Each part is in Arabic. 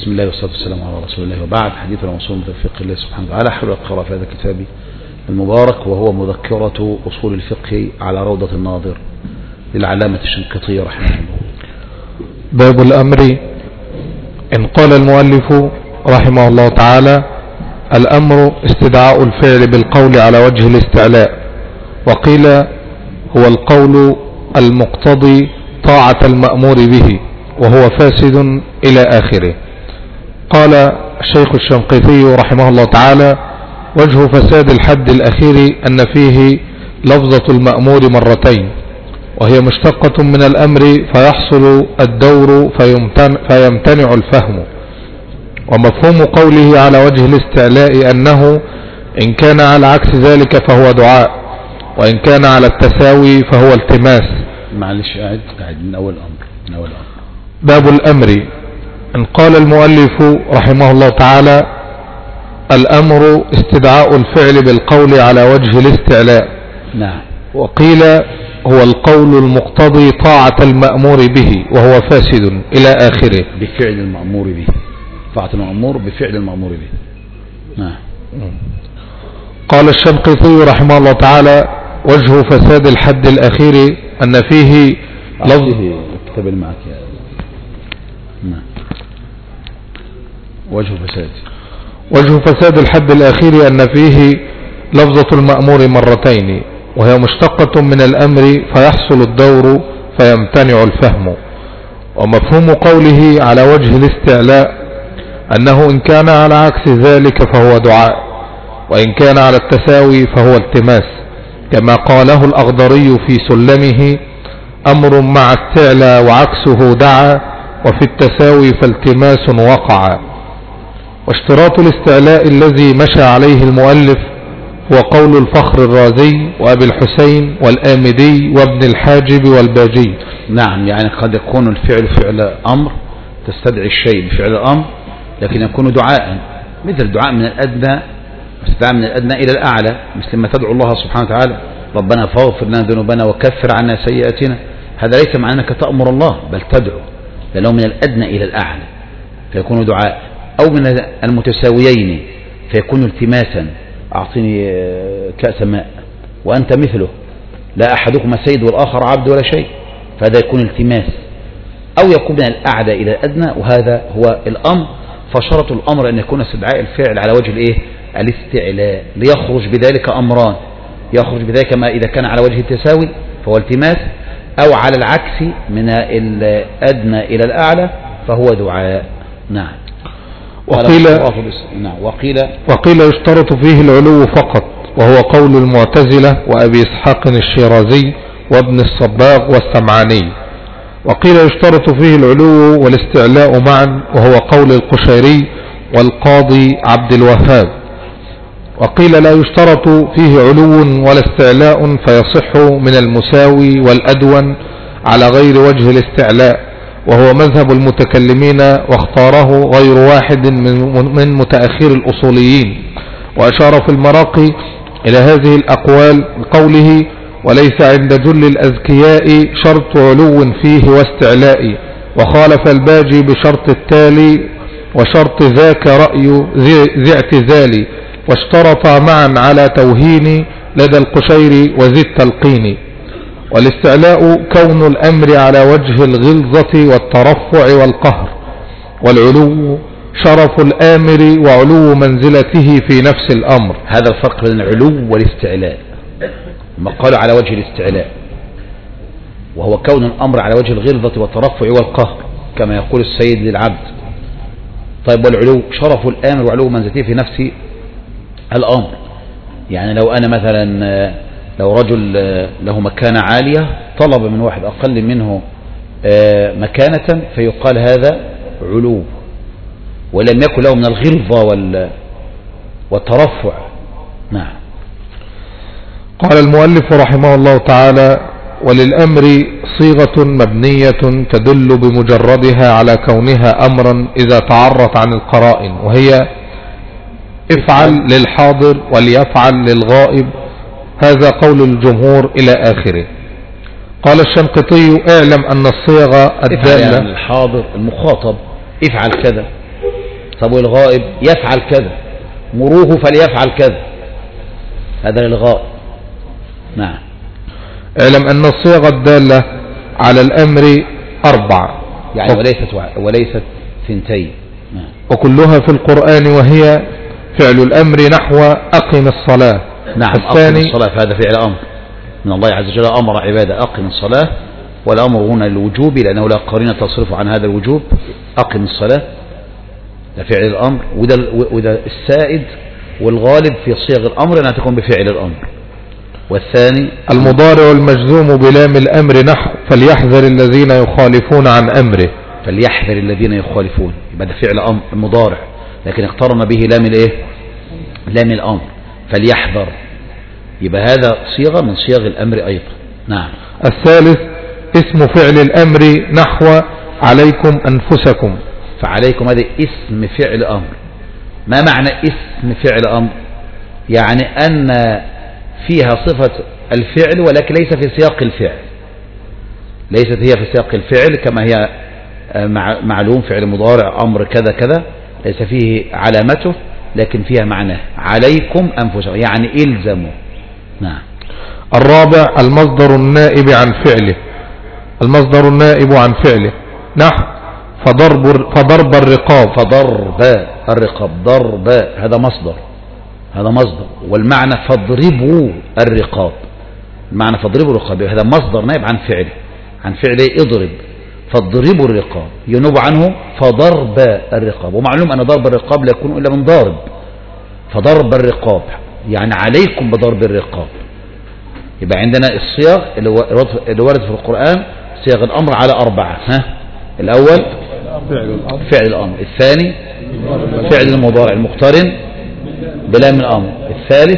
بسم الله والصلاة والسلام على رسول الله، وبعد. حديثنا موصول بتوفيق الله سبحانه وتعالى حول القراءة في هذا الكتاب المبارك، وهو مذكرة أصول الفقه على روضة الناظر للعلامة الشنقيطي رحمه الله. باب الأمر. إن قال المؤلف رحمه الله تعالى: الأمر استدعاء الفعل بالقول على وجه الاستعلاء، وقيل هو القول المقتضي طاعة المأمور به وهو فاسد إلى آخره. قال الشيخ الشنقيطي رحمه الله تعالى: وجه فساد الحد الأخير أن فيه لفظة المأمور مرتين، وهي مشتقة من الأمر فيحصل الدور فيمتنع الفهم. ومفهوم قوله على وجه الاستعلاء أنه إن كان على عكس ذلك فهو دعاء، وإن كان على التساوي فهو التماس. معلش قاعد من أول أمر. باب الأمر. إن قال المؤلف رحمه الله تعالى: الأمر استدعاء الفعل بالقول على وجه الاستعلاء. نعم. وقيل هو القول المقتضي طاعة المأمور به وهو فاسد إلى آخره. بفعل المأمور به، طاعة المأمور بفعل المأمور به. نعم. قال الشنقيطي رحمه الله تعالى: وجه فساد الحد الأخير أن فيه لفظ الكتاب اللي معك يا نعم. وجه فساد الحد الأخير أن فيه لفظة المأمور مرتين، وهي مشتقة من الأمر فيحصل الدور فيمتنع الفهم. ومفهوم قوله على وجه الاستعلاء أنه إن كان على عكس ذلك فهو دعاء، وإن كان على التساوي فهو التماس، كما قاله الأخضري في سلمه: أمر مع استعلى وعكسه دعا، وفي التساوي فالتماس وقع. واشتراط الاستعلاء الذي مشى عليه المؤلف هو قول الفخر الرازي وأبي الحسين والآمدي وابن الحاجب والباجي. نعم، يعني قد يكون الفعل فعل أمر تستدعي الشيء بفعل الأمر، لكن يكون دعاء، مثل دعاء من الأدنى، استدعاء من الأدنى إلى الأعلى، مثل ما تدعو الله سبحانه وتعالى: ربنا فاغفر لنا ذنوبنا وكفر عنا سيئاتنا. هذا ليس معنى أنك تأمر الله، بل تدعو، لأنه من الأدنى إلى الأعلى فيكون دعاء، أو من المتساويين فيكون التماسا: أعطني كأس ماء وأنت مثله، لا أحدكما سيد والآخر عبد ولا شيء، فهذا يكون التماس. أو يكون من الأعلى إلى الأدنى، وهذا هو الأمر. فشرط الأمر أن يكون استدعاء الفعل على وجه الاستعلاء، ليخرج بذلك أمران: يخرج بذلك ما إذا كان على وجه التساوي فهو التماس، أو على العكس من الأدنى إلى الأعلى فهو دعاء. نعم. وقيل يشترط فيه العلو فقط، وهو قول المعتزلة وأبي إسحاق الشيرازي وابن الصباغ والسمعاني. وقيل يشترط فيه العلو والاستعلاء معا، وهو قول القشيري والقاضي عبد الوهاب. وقيل لا يشترط فيه علو ولا استعلاء فيصح من المساوي والأدون على غير وجه الاستعلاء، وهو مذهب المتكلمين، واختاره غير واحد من متأخر الأصوليين. وأشار في المراقي إلى هذه الأقوال بقوله: وليس عند جل الأذكياء شرط علو فيه واستعلاء، وخالف الباجي بشرط التالي وشرط ذاك رأي ذي اعتزال، واشترط معا على توهين لدى القشير وذي التلقين. والاستعلاء كون الأمر على وجه الغلظة والترفع والقهر، والعلو شرف الآمر وعلو منزلته في نفس الأمر. هذا الفرق بين العلو والاستعلاء. ما قالوا على وجه الاستعلاء وهو كون الأمر على وجه الغلظة والترفع والقهر، كما يقول السيد للعبد. طيب، والعلو شرف الآمر وعلو منزلته في نفس الأمر. يعني لو أنا مثلا، لو رجل له مكانة عالية طلب من واحد أقل منه مكانة، فيقال هذا علو، ولم يكن له من الغلظة والترفع. نعم. قال المؤلف رحمه الله تعالى: وللأمر صيغة مبنية تدل بمجردها على كونها أمرا إذا تعرت عن القرائن، وهي افعل للحاضر وليفعل للغائب. هذا قول الجمهور إلى آخره. قال الشنقيطي: اعلم أن الصيغة الدالة الحاضر المخاطب افعل كذا، طب والغائب يفعل كذا، مروه فليفعل كذا، هذا للغائب. نعم. اعلم أن الصيغ الدالة على الأمر 4 يعني وليست ثنتين. نعم. وكلها في القرآن، وهي فعل الأمر نحو أقم الصلاة. نعم. أقم الصلاة فهذا فعل أمر من الله عز وجل، أمر عباده أقم الصلاة، والأمر هنا للوجوب لأنه لا قرينة تصرف عن هذا الوجوب. أقم الصلاة ده فعل الأمر، وده السائد والغالب في صيغ الأمر أنها تكون بفعل الأمر. والثاني المضارع المجزوم بلام الأمر نحو فليحذر الذين يخالفون عن أمره. فليحذر الذين يخالفون، يبقى ده فعل أمر مضارع لكن اقترن به لام الايه؟ لام الأمر. فليحذر يبقى هذا صيغة من صيغ الأمر أيضا. نعم. الثالث اسم فعل الأمر نحو عليكم أنفسكم. فعليكم هذا اسم فعل أمر. ما معنى اسم فعل أمر؟ يعني أن فيها صفة الفعل ولكن ليس في سياق الفعل، ليست هي في سياق الفعل كما هي معلوم فعل مضارع أمر كذا كذا، ليس فيه علامته لكن فيها معناه عليكم أنفسكم يعني إلزموا. نعم. الرابع المصدر النائب عن فعله. المصدر النائب عن فعله نحو فضرب الرقاب. فضرب الرقاب، ضرب هذا مصدر، هذا مصدر، والمعنى فاضربوا الرقاب، المعنى فاضربوا الرقاب هذا مصدر نائب عن فعله، عن فعله اضرب، فاضربوا الرقاب ينوب عنه فضرب الرقاب. ومعلوم أن ضرب الرقاب لا يكون إلا من ضارب، فضرب الرقاب يعني عليكم بضرب الرقاب. يبقى عندنا الصيغ اللي وردت في القرآن صيغ الأمر على 4. الأول فعل الأمر، الثاني فعل المضارع المقترن بلام الأمر، الثالث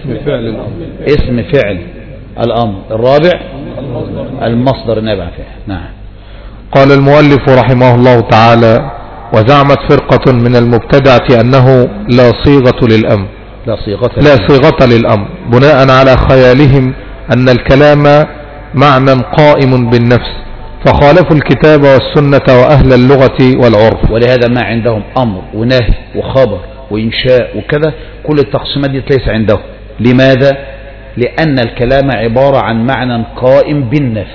اسم فعل الأمر، الرابع المصدر النائب عن فعل. نعم. قال المؤلف رحمه الله تعالى وزعمت فرقة من المبتدعة أنه لا صيغة للأمر، لا صيغة للأمر بناء على خيالهم أن الكلام معنى قائم بالنفس، فخالفوا الكتاب والسنة وأهل اللغة والعرف. ولهذا ما عندهم أمر ونهي وخبر وإنشاء وكذا، كل التقسيمات دي ليس عندهم. لماذا؟ لأن الكلام عبارة عن معنى قائم بالنفس،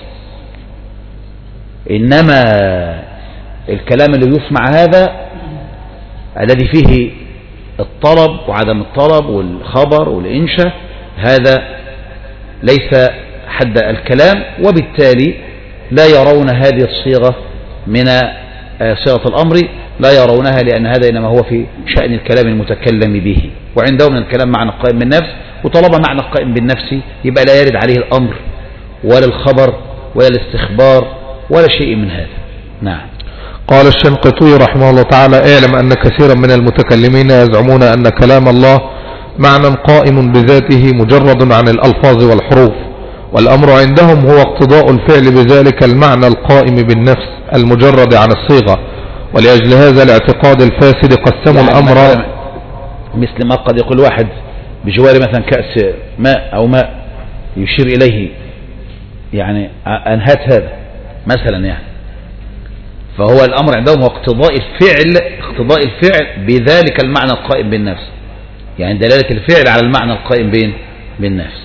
إنما الكلام اللي يسمع هذا الذي فيه الطلب وعدم الطلب والخبر والإنشاء هذا ليس حد الكلام، وبالتالي لا يرون هذه الصيغة من صيغة الأمر، لا يرونها لأن هذا إنما هو في شأن الكلام المتكلم به، وعندهم من الكلام معنى قائم بالنفس، وطالما معنى قائم بالنفس يبقى لا يرد عليه الأمر ولا الخبر ولا الاستخبار ولا شيء من هذا. نعم. قال الشنقيطي رحمه الله تعالى اعلم أن كثيرا من المتكلمين يزعمون أن كلام الله معنى قائم بذاته مجرد عن الألفاظ والحروف، والأمر عندهم هو اقتضاء الفعل بذلك المعنى القائم بالنفس المجرد عن الصيغة. ولأجل هذا الاعتقاد الفاسد قسموا يعني الأمر، مثل ما قد يقول واحد بجوار مثلا كأس ماء أو ماء يشير إليه يعني أنهات هذا مثلا، يعني فهو الأمر عندهم هو اقتضاء الفعل بذلك المعنى القائم بالنفس، يعني دلالة الفعل على المعنى القائم بالنفس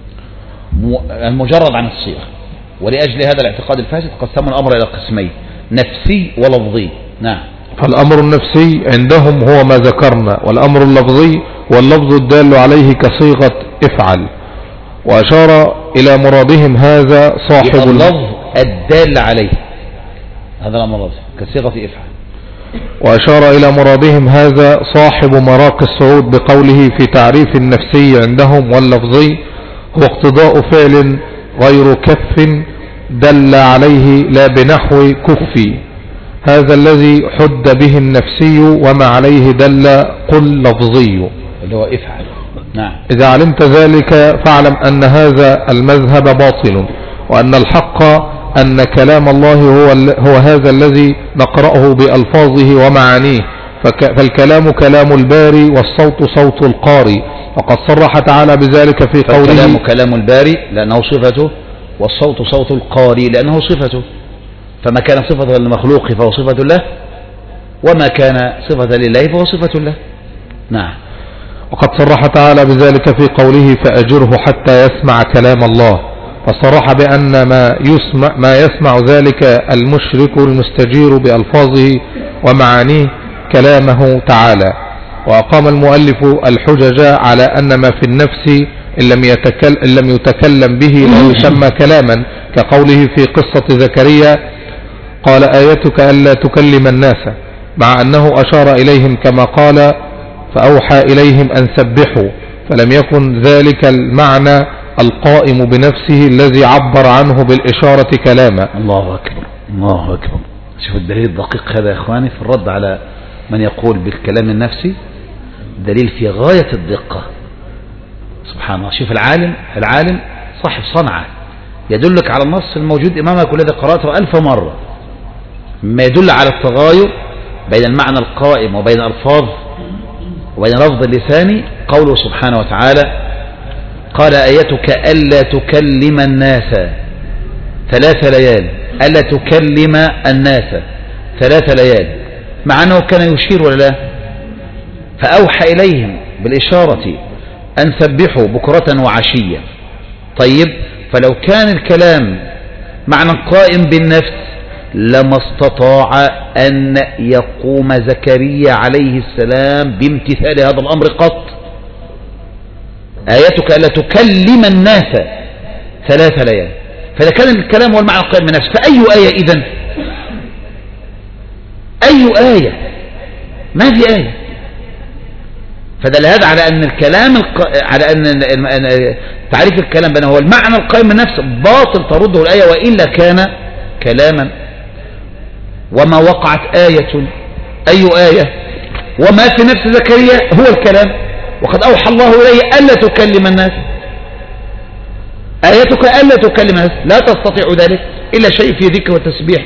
المجرد عن الصيغة. ولأجل هذا الاعتقاد الفاسد قسموا الأمر إلى قسمين، نفسي ولفظي. نعم. فالأمر النفسي عندهم هو ما ذكرنا، والأمر اللفظي واللفظ الدال عليه كصيغة افعل، وأشار إلى مرادهم هذا صاحب اللفظ الدال عليه، هذا الأمر اللفظي كصيغة افعل. وأشار إلى مرادهم هذا صاحب مراقي الصعود بقوله في تعريف النفسي عندهم واللفظي هو اقتضاء فعل غير كف دل عليه لا بنحو كفي، هذا الذي حد به النفسي وما عليه دل قل لفظي اللي هو افعل. نعم. إذا علمت ذلك فاعلم أن هذا المذهب باطل، وأن الحق أن كلام الله هو هذا الذي نقرأه بألفاظه ومعانيه، فالكلام كلام الباري والصوت صوت القاري، وقد صرح تعالى بذلك في قوله فالكلام كلام الباري لأنه صفته، والصوت صوت القاري لأنه صفته، فما كان صفة للمخلوق فهو صفة له، وما كان صفة لله فهو صفة له. نعم. وقد صرح تعالى بذلك في قوله فأجره حتى يسمع كلام الله، فصرح بأن ما يسمع ذلك المشرك المستجير بألفاظه ومعانيه كلامه تعالى. وأقام المؤلف الحجج على أن ما في النفس إن لم يتكلم به لا يسمى كلاما، كقوله في قصة زكريا قال آيتك ألا تكلم الناس، مع أنه أشار إليهم كما قال فأوحى إليهم أن سبحوا، فلم يكن ذلك المعنى القائم بنفسه الذي عبر عنه بالإشارة كلاما. الله أكبر الله أكبر. شوف الدليل الدقيق هذا يا إخواني في الرد على من يقول بالكلام النفسي، دليل في غاية الدقة. سبحان الله. شوف العالم صاحب صنعة يدلك على النص الموجود أمامك والذي قرأته 1000 مرة، ما يدل على التغاير بين المعنى القائم وبين الألفاظ وبين لفظ اللساني. قوله سبحانه وتعالى قال آيتك ألا تكلم الناس 3 ليال، ألا تكلم الناس 3 ليال، مع أنه كان يشير ولا لا؟ فأوحى إليهم بالإشارة أن سبحوا بكرة وعشية. طيب، فلو كان الكلام معنى قائم بالنفس لما استطاع أن يقوم زكريا عليه السلام بامتثال هذا الأمر قط. آيتك ألا تكلم الناس 3 ليال، فإذا كان الكلام هو المعنى القائم بالنفس فأي آية إذن؟ أي آية؟ ما في آية. فدل هذا على أن الكلام على أن تعريف الكلام بأنه هو المعنى القائم بالنفس باطل ترده الآية وإلا كان كلاما. وما وقعت آية، أي آية؟ وما في نفس زكريا هو الكلام، وقد أوحى الله إليه ألا تكلم الناس. آيتك ألا تكلم الناس، لا تستطيع ذلك إلا شيء في ذكر والتسبيح.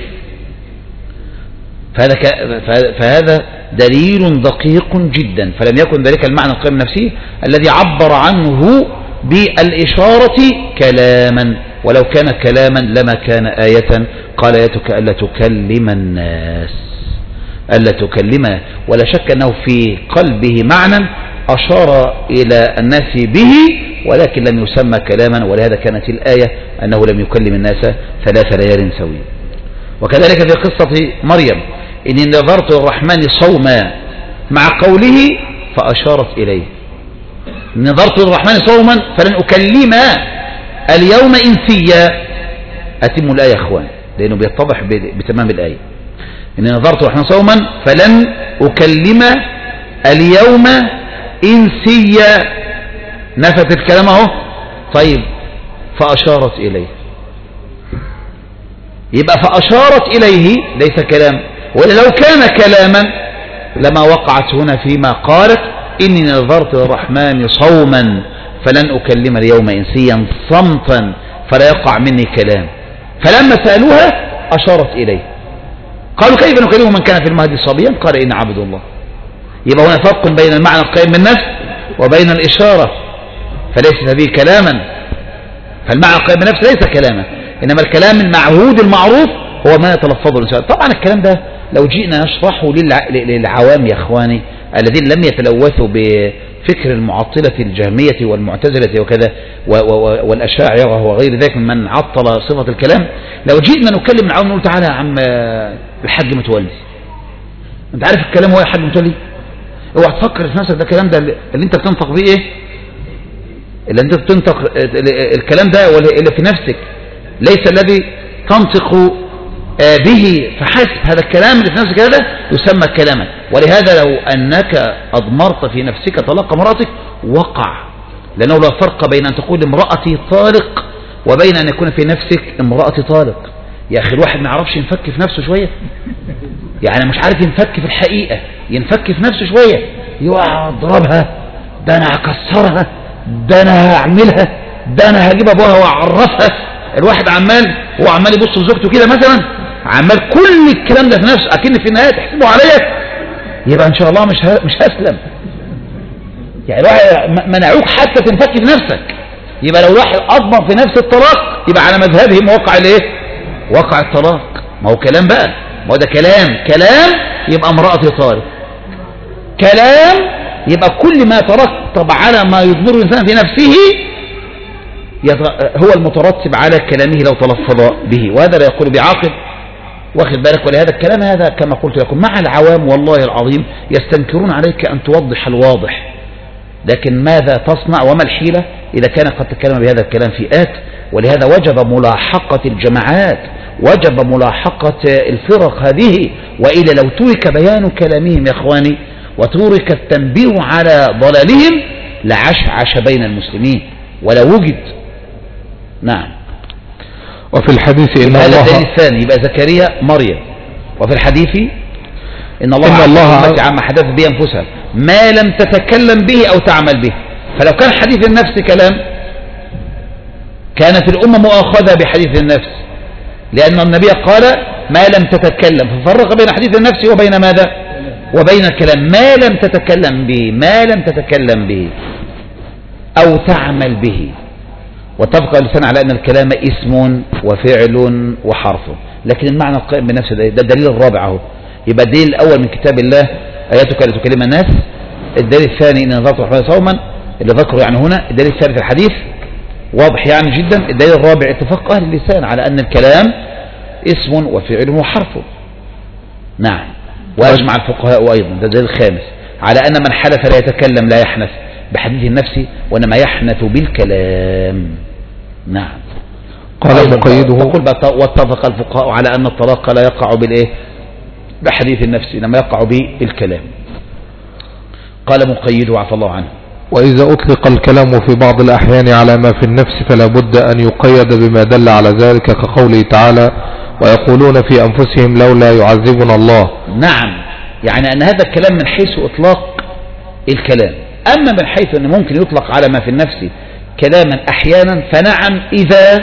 فهذا دليل دقيق جدا. فلم يكن ذلك المعنى القائم نفسه الذي عبر عنه بالإشارة كلاما، ولو كان كلاما لما كان آية. قال آيتك ألا تكلم الناس، ألا تكلم، ولا شك أنه في قلبه معنى أشار إلى الناس به ولكن لم يسمى كلاما، ولهذا كانت الآية أنه لم يكلم الناس 3 ليال سويا. وكذلك في قصة مريم إني نذرت الرحمن صوما، مع قوله فأشارت إليه نذرت الرحمن صوما فلن أكلم اليوم إنسيا. أتم الآية يا أخوان لأنه بيتضح بتمام الآية. إني نذرت الرحمن صوما فلن أكلم اليوم إنسيا، نفت الكلام اهو. طيب، فأشارت إليه، يبقى فأشارت إليه ليس كلام، ولو كان كلاما لما وقعت هنا فيما قالت إني نذرت الرحمن صوما فلن أكلم اليوم إنسيا صمتا فلا يقع مني كلام. فلما سألوها أشارت إليه. قالوا كيف نكلم من كان في المهد صبيا؟ قال إن عبد الله. يبقى هنا فرق بين المعنى القائم بالنفس وبين الإشارة، فليس به كلاما. فالمعنى القائم بالنفس ليس كلاما، إنما الكلام المعهود المعروف هو ما يتلفظه الإنسان. طبعا الكلام ده لو جئنا نشرحه للعوام يا إخواني الذين لم يتلوثوا بفكر المعطلة الجهمية والمعتزلة وكذا والأشاعرة وغير ذلك من عطل صفة الكلام، لو جئنا نكلم العوام نقول تعالى يا عم الحاج متولي، أنت عارف الكلام هو يا حاج متولي؟ اوعى تفكر في نفسك ده الكلام ده اللي أنت بتنطق بيه إيه؟ اللي أنت بتنطق الكلام ده اللي في نفسك ليس الذي تنطق به فحسب. هذا الكلام اللي في نفسك هذا يسمى كلاما. ولهذا لو أنك أضمرت في نفسك طلاق امرأتك وقع، لأنه لا فرق بين أن تقول امرأتي طالق وبين أن يكون في نفسك امرأتي طالق. يا أخي الواحد ما يعرفش ينفك في نفسه شوية، يعني مش عارف ينفك في الحقيقة، ينفك في نفسه شوية، يقع اضربها، ده أنا هكسرها، ده أنا هعملها، ده أنا هجيب أبوها وأعرفها. الواحد هو عمال يبص لزوجته كده مثلا، عمال كل الكلام ده في نفسه، أكن في النهاية تحسبه عليا، يبقى إن شاء الله مش هسلم. يعني الواحد منعوك حتى تنفك في نفسك. يبقى لو الواحد أضمر في نفس الطلاق يبقى على مذهبهم وقع الايه؟ وقع الطلاق. ما هو كلام بقى، ما هو ده كلام يبقى امرأتي طارق. كلام يبقى كل ما ترتب على ما يضمر الإنسان في نفسه هو المترتب على كلامه لو تلفظ به، وهذا لا يقول بعاقل، واخد بالك. ولهذا الكلام هذا كما قلت لكم مع العوام والله العظيم يستنكرون عليك أن توضح الواضح، لكن ماذا تصنع وما الحيلة إذا كان قد تكلم بهذا الكلام فئات. ولهذا وجب ملاحقة الجماعات، وجب ملاحقة الفرق هذه، وإلا لو ترك بيان كلامهم يا إخواني وترك التنبيه على ضلالهم لعشعش بين المسلمين ولا وجد. نعم. وفي الحديث إن هذا الدليل الثاني يبقى زكريا مريم. وفي الحديث إن الله عما حدث بأنفسها ما لم تتكلم به أو تعمل به. فلو كان حديث النفس كلام كانت الأمة مؤاخذة بحديث النفس، لأن النبي قال ما لم تتكلم، ففرق بين حديث النفس وبين ماذا؟ وبين الكلام. ما لم تتكلم به، ما لم تتكلم به أو تعمل به، وتبقى اللسان على أن الكلام اسم وفعل وحرف. لكن المعنى القائم بنفسه ده الدليل الرابع اهو. يبقى الدليل الأول من كتاب الله آياتك لتكلم الناس، الدليل الثاني إن نظرت الرحمن صوما اللي ذكره يعني هنا، الدليل الثالث الحديث واضح يعني جدا، الدليل الرابع اتفاق أهل اللسان على أن الكلام اسم وفعل وحرف. نعم. وأجمع الفقهاء أيضا، ده الدليل الخامس على أن من حلف لا يتكلم لا يحنث بحديث النفس وإنما يحنث بالكلام. نعم. قال مقيده واتفق الفقهاء على أن الطلاق لا يقع بالإيه؟ بحديث النفس، إنما يقع بالكلام. قال مقيده عفى الله عنه وإذا أطلق الكلام في بعض الأحيان على ما في النفس فلا بد أن يقيد بما دل على ذلك، كقوله تعالى ويقولون في أنفسهم لولا يعذبنا الله. نعم، يعني أن هذا الكلام من حيث إطلاق الكلام. أما من حيث أنه ممكن يطلق على ما في النفس كلاما أحيانا فنعم إذا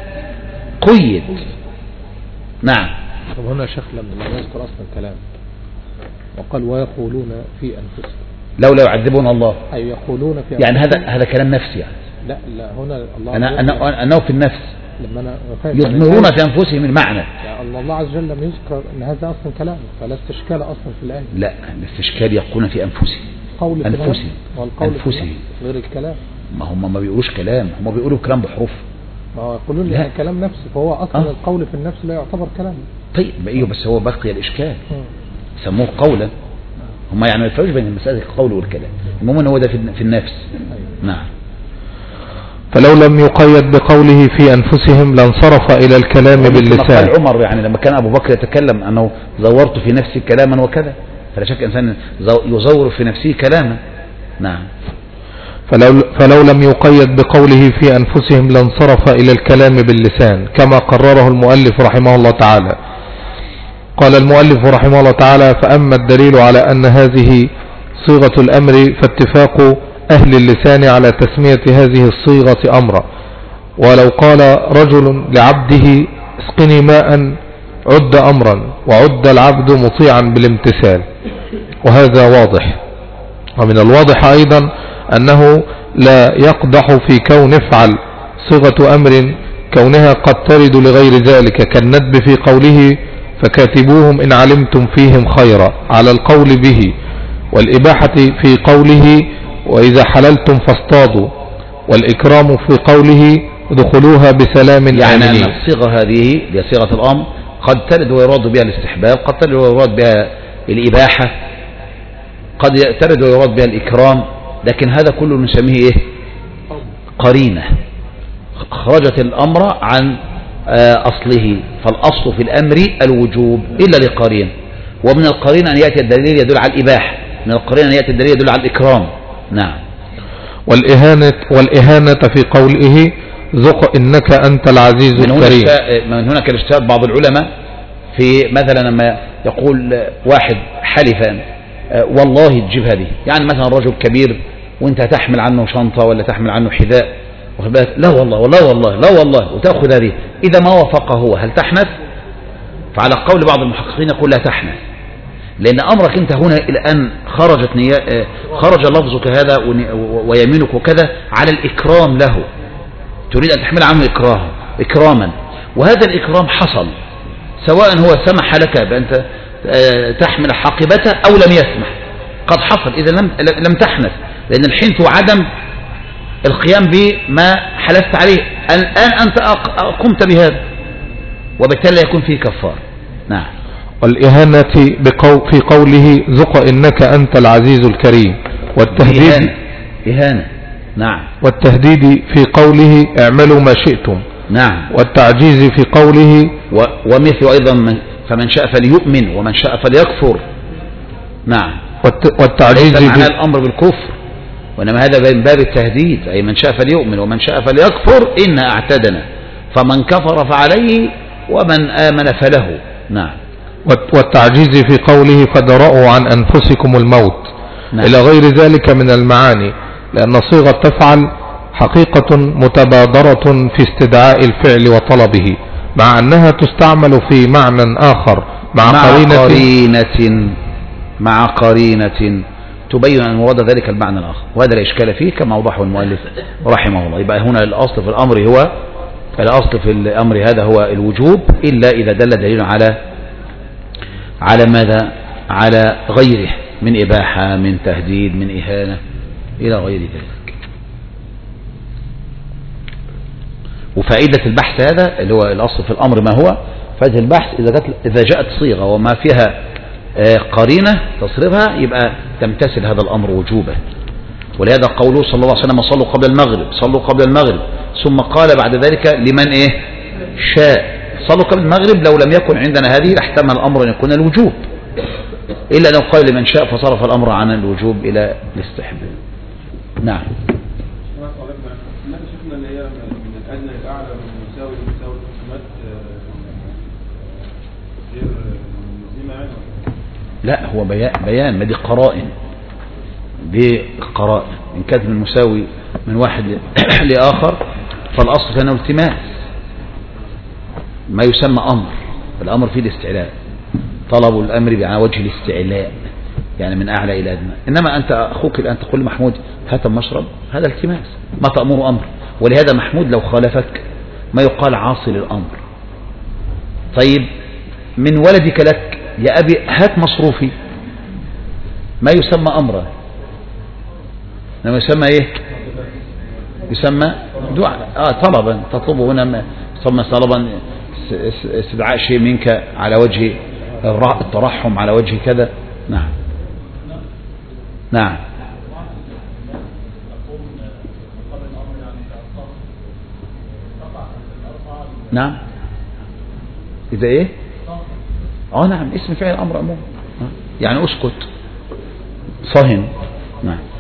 قيد. نعم. طب هنا شيخ لما يذكر أصلا الكلام وقال ويقولون في أنفسهم لولا يعذبنا الله، أي يقولون في يعني هذا كلام نفسي يعني. لا هنا الله أنه في النفس لما أنا يضمرون في أنفسهم المعنى. يعني الله عز وجل لم يذكر أن هذا أصلا كلام، فلا استشكال أصلا في الآية. لا، الاستشكال يقولون في أنفسهم. قول أنفسهم أنفسهم غير الكلام. ما هم ما بيقولوش كلام، هم بيقولوا كلام بحروف. ما يقولون لي كلام نفسي، فهو أصلا القول في النفس لا يعتبر كلام. طيب أيوه، بس هو بقي الإشكال سموه قولا. هم يعني ما يفرقوش بين مسألة القول والكلام، المهم هو ده في النفس. نعم. فلو لم يقيد بقوله في أنفسهم لانصرف إلى الكلام باللسان. قال عمر يعني لما كان أبو بكر يتكلم أنه زورت في نفسي كلاما وكذا، فلا شك إنسان يزور في نفسه كلاما. نعم. فلو لم يقيد بقوله في أنفسهم لانصرف إلى الكلام باللسان كما قرره المؤلف رحمه الله تعالى. قال المؤلف رحمه الله تعالى فأما الدليل على أن هذه صيغة الأمر فاتفاق أهل اللسان على تسمية هذه الصيغة أمرا، ولو قال رجل لعبده اسقني ماء عد أمرا، وعد العبد مطيعا بالامتثال، وهذا واضح. ومن الواضح أيضا أنه لا يقدح في كون افعل صيغة أمر كونها قد ترد لغير ذلك، كالندب في قوله فكاتبوهم إن علمتم فيهم خيرا على القول به، والإباحة في قوله وإذا حللتم فاصطادوا، والإكرام في قوله ادخلوها بسلام آمنين. يعني أن الصيغة هذه هي صيغة الأمر قد ترد ويراد بها الاستحباب، قد ترد ويراد بها الإباحة، قد ترد ويراد بها الإكرام، لكن هذا كله نسميه إيه؟ قرينة خرجت الأمر عن أصله، فالأصل في الأمر الوجوب إلا لقرين، ومن القرين أن يأتي الدليل يدل على الإباحة، من القرين أن يأتي الدليل يدل على الإكرام. نعم. والإهانة في قوله ذق إنك أنت العزيز الكريم. من هنا كان اجتهاد بعض العلماء في مثلا لما يقول واحد حلفا والله تجيب هذه، يعني مثلا رجل كبير وانت تحمل عنه شنطة ولا تحمل عنه حذاء، لا والله والله والله لا والله، وتأخذ هذه، إذا ما وافق هو هل تحنث؟ فعلى قول بعض المحققين يقول لا تحنث، لأن أمرك أنت هنا الآن خرج لفظك هذا ويمينك وكذا على الإكرام له، تريد أن تحمل عنه إكراما، وهذا الإكرام حصل سواء هو سمح لك بأنت تحمل حاقبته أو لم يسمح. قد حصل إذا لم تحنث، لأن الحنث وعدم القيام بما حلفت عليه. الآن أنت قمت بهذا، وبالتالي يكون فيه كفار. نعم. والإهانة في قوله ذق إنك أنت العزيز الكريم، والتهديد إهانة. نعم. والتهديد في قوله اعملوا ما شئتم. نعم. والتعجيز في قوله ومثل أيضا فمن شاء فليؤمن ومن شاء فليكفر. نعم. والتعجيز ليس معنى الأمر بالكفر، وإنما هذا من باب التهديد، أي من شاء فليؤمن ومن شاء فليكفر إنا أعتدنا، فمن كفر فعليه ومن آمن فله. نعم. والتعجيز في قوله فدرأوا عن أنفسكم الموت. نعم. إلى غير ذلك من المعاني، لأن صيغة تفعل حقيقة متبادرة في استدعاء الفعل وطلبه، مع أنها تستعمل في معنى آخر مع قرينة تبين أن مراد ذلك المعنى الآخر، وهذا لا إشكال فيه كما أوضحه المؤلف رحمه الله. يبقى هنا الأصل في الأمر هذا هو الوجوب، إلا إذا دل دليل على ماذا؟ على غيره من إباحة، من تهديد، من إهانة، إلى غير ذلك. وفائدة البحث هذا اللي هو الأصل في الأمر ما هو فائدة البحث، إذا جاءت صيغة وما فيها قرينة تصرفها يبقى تمتثل هذا الأمر وجوبا. ولهذا قوله صلى الله عليه وسلم صلوا قبل المغرب، ثم قال بعد ذلك لمن شاء صلوا قبل المغرب. لو لم يكن عندنا هذه لاحتمل الأمر أن يكون الوجوب، إلا لو قال لمن شاء فصرف الأمر عن الوجوب إلى الاستحباب. نعم. لا، هو بيان، ما دي قرائن، إن كانت المساوي من واحد لآخر فالأصل كان التماس ما يسمى أمر. الأمر فيه الاستعلاء، طلب الأمر على وجه الاستعلاء، يعني من أعلى إلى أدنى. إنما أنت أخوك الآن تقول لمحمود هات المشرب، هذا التماس، ما تأمر أمر. ولهذا محمود لو خالفك ما يقال عاصي للأمر. طيب من ولدك لك يا أبي هات مصروفي، ما يسمى أمرا، إنما يسمى يسمى دعاء. طلبا تطلبه هنا، يسمى طلبا استدعاء شيء منك على وجه الترحم، على وجه كذا. نعم. نعم. نعم. إذا نعم، اسم فعل الأمر عموما، يعني اسكت، صهن. نعم.